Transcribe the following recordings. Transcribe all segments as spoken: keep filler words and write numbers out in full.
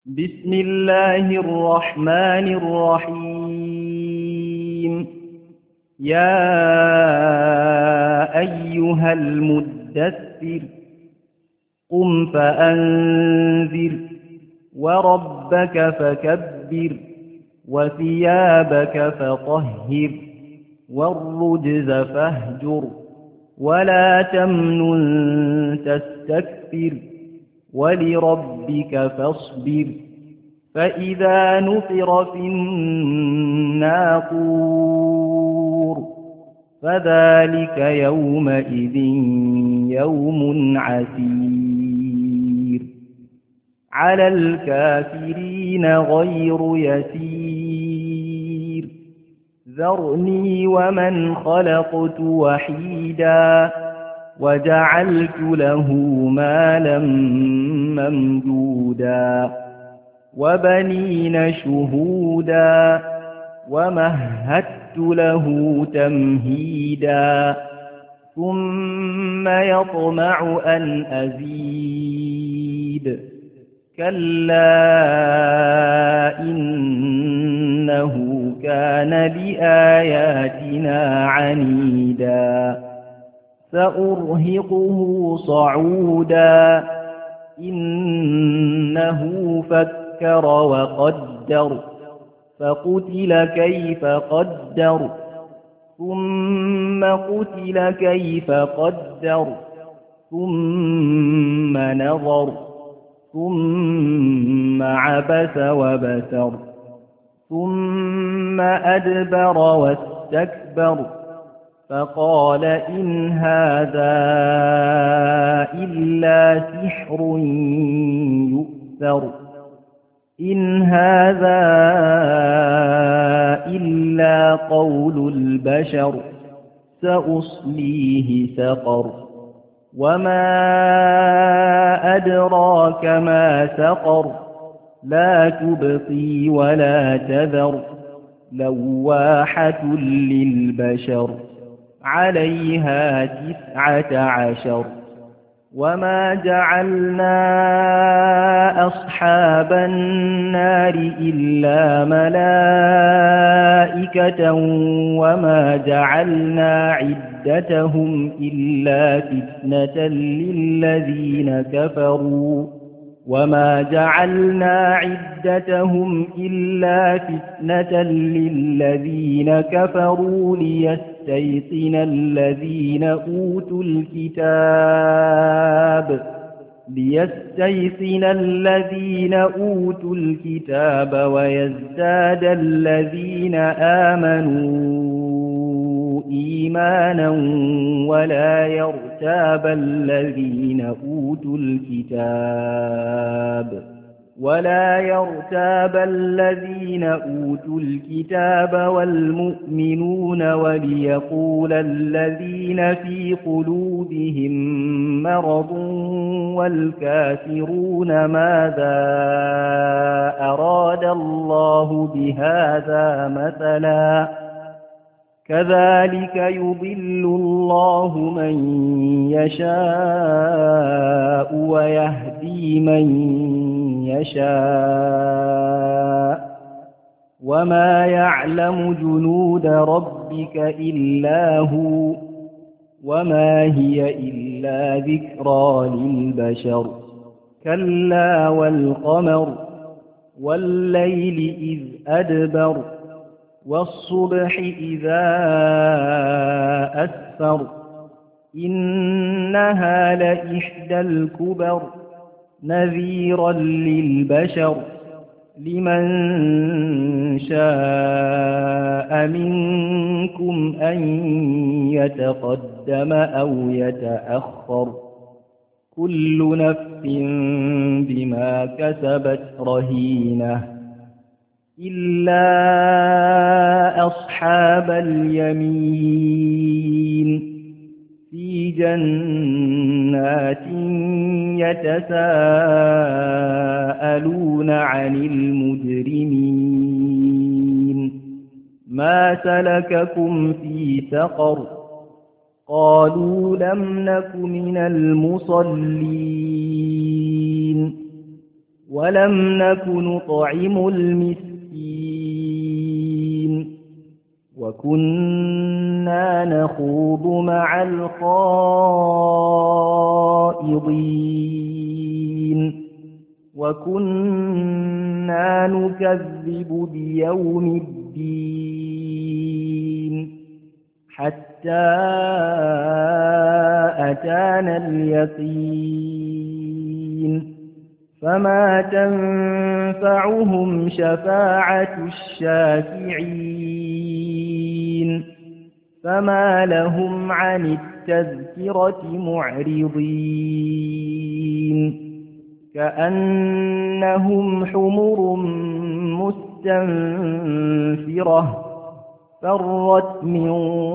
بسم الله الرحمن الرحيم. يا أيها المدثر قم فأنذر وربك فكبر وثيابك فطهر والرجز فاهجر ولا تمنن تستكثر ولربك فاصبر. فإذا نقر في الناقور فذلك يومئذ يوم عسير على الكافرين غير يسير. ذرني ومن خلقت وحيدا وجعلت له مالا ممدودا وبنين شهودا ومهدت له تمهيدا ثم يطمع أن أزيد كلا إنه كان لآياتنا عنيدا سأرهقه صعودا إنه فكر وقدر فقتل كيف قدر ثم قتل كيف قدر ثم نظر ثم عبس وبسر ثم أدبر واستكبر فقال إن هذا إلا سحر يؤثر إن هذا إلا قول البشر سأصليه سقر وما أدراك ما سقر لا تبقي ولا تذر لواحة للبشر عليها تسعة عشر. وما جعلنا أصحاب النار إلا ملائكة وما جعلنا عدتهم إلا فتنة للذين كفروا وما جعلنا عدتهم إلا فتنة للذين كفروا ليستيقن الذين أوتوا الكتاب ليستيقن الذين أوتوا الكتاب ويزداد الذين آمنوا إيمانا ولا يرتاب الذين أوتوا الكتاب ولا يرتاب الذين أوتوا الكتاب والمؤمنون وليقول الذين في قلوبهم مرض والكافرون ماذا أراد الله بهذا مثلا كذلك يضل الله من يشاء ويهدي من يشاء وما يعلم جنود ربك إلا هو وما هي إلا ذكرى للبشر. كلا والقمر والليل إذ أدبر والصبح إذا أسفر إنها لإحدى الكبر نذيرا للبشر لمن شاء منكم أن يتقدم أو يتأخر كل نفس بما كسبت رهينة إلا أصحاب اليمين في جنات يتساءلون عن المجرمين ما سلككم في سقر قالوا لم نك من المصلين ولم نك نطعم المسكين وكنا نخوض مع الخائضين وكنا نكذب بيوم الدين حتى أتانا اليقين فما تنفعهم شفاعة الشافعين فما لهم عن التذكرة معرضين كأنهم حمر مستنفرة فرت من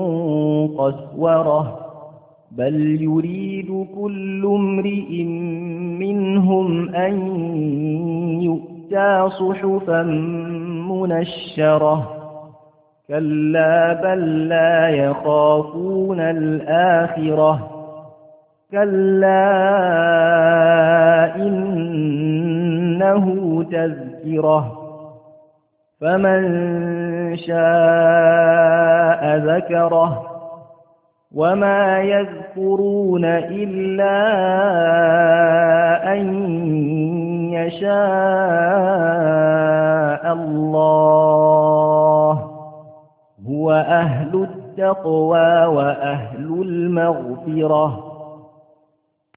قسورة بل يريد كل امرئ منهم أن يؤتى صحفا منشرة كلا بل لا يخافون الآخرة كلا إنه تذكرة فمن شاء ذكره وما يذكرون إلا أن يشاء الله هو أهل التقوى وأهل المغفرة